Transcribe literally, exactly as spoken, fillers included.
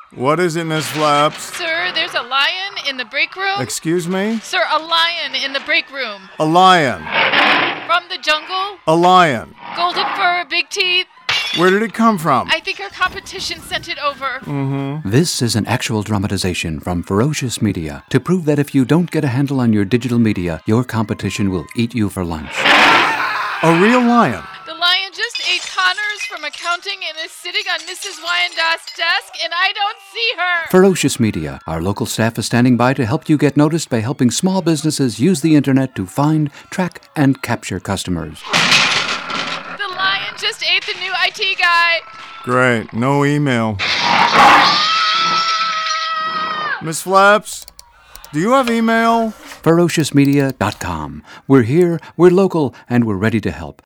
What is it, Miss Flaps? Sir, there's a lion in the break room. Excuse me? Sir, a lion in the break room. A lion. From the jungle. A lion. Golden fur, big teeth. Where did it come from? I think our competition sent it over. Mm-hmm. This is an actual dramatization from Ferocious Media to prove that if you don't get a handle on your digital media, your competition will eat you for lunch. A real lion. The lion just ate Connors from accounting and is sitting on Missus Wyandott's desk, and I don't see her. Ferocious Media. Our local staff is standing by to help you get noticed by helping small businesses use the internet to find, track, and capture customers. The lion just ate the new I T guy. Great. No email. Miss Flaps, do you have email? ferocious media dot com. We're here, we're local, and we're ready to help.